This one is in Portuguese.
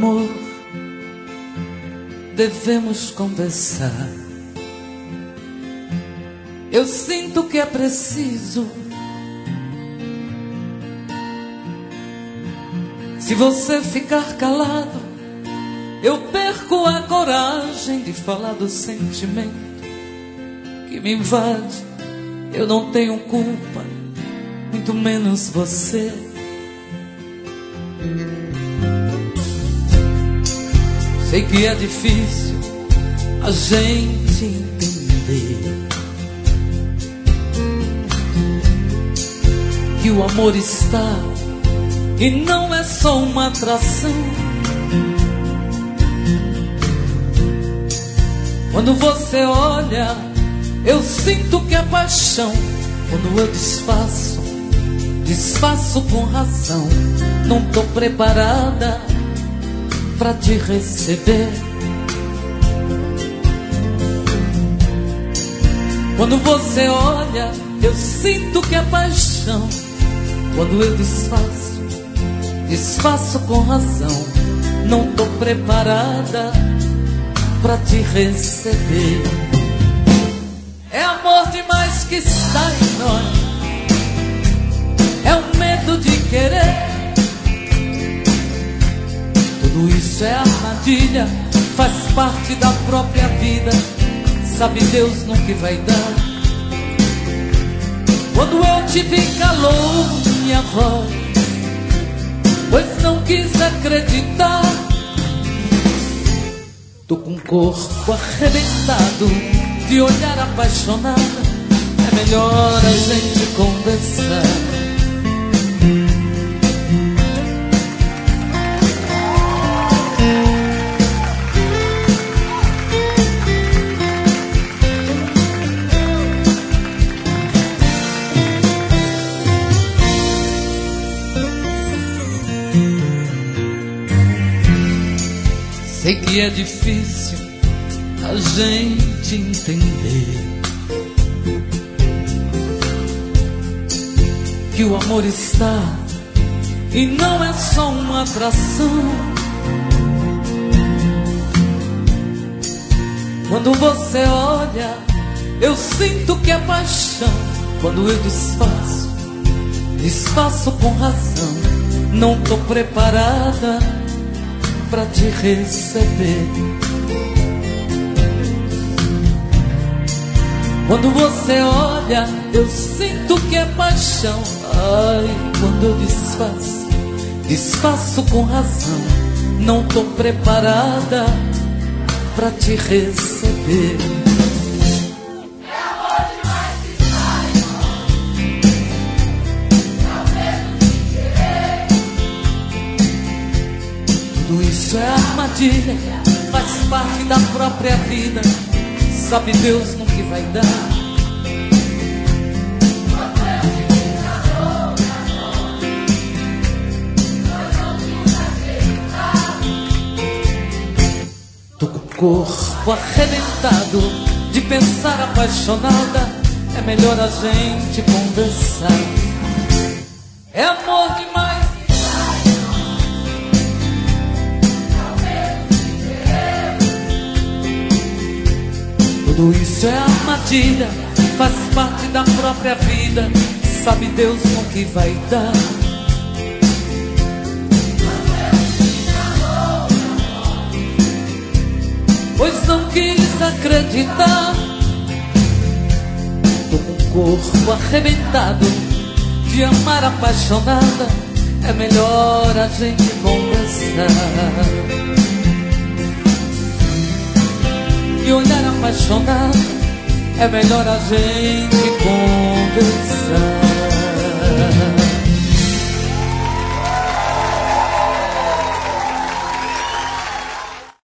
amor, devemos conversar. Eu sinto que é preciso. Se você ficar calado, eu perco a coragem de falar do sentimento que me invade. Eu não tenho culpa, muito menos você. Sei que é difícil a gente entender que o amor está e não é só uma atração. Quando você olha, eu sinto que é paixão. Quando eu desfaço com razão. Não tô preparada pra te receber. Quando você olha, eu sinto que é paixão. Quando eu desfaço com razão. Não tô preparada pra te receber. É amor demais que está em nós. É o medo de querer. Tudo isso é armadilha, faz parte da própria vida. Sabe Deus no que vai dar. Quando eu te vi calou minha voz, pois não quis acreditar. Tô com o corpo arrebentado de olhar apaixonada. É melhor a gente conversar. Sei que é difícil a gente entender que o amor está e não é só uma atração. Quando você olha, eu sinto que é paixão. Quando eu desfaço com razão. Não tô preparada pra te receber. Quando você olha, eu sinto que é paixão. Ai, quando eu desfaço com razão. Não tô preparada pra te receber. É amor demais que está em nós. É o medo de querer. Tudo isso é armadilha, faz parte da própria vida. Sabe Deus no que vai dar. Tô com o corpo arrebentado de pensar apaixonada. É melhor a gente conversar. É amor demais. Tudo isso é armadilha, faz parte da própria vida. Sabe Deus no que vai dar. Pois não quis acreditar. Tô com o corpo arrebentado de amar apaixonada. É melhor a gente conversar. E olhar apaixonado, é melhor a gente conversar.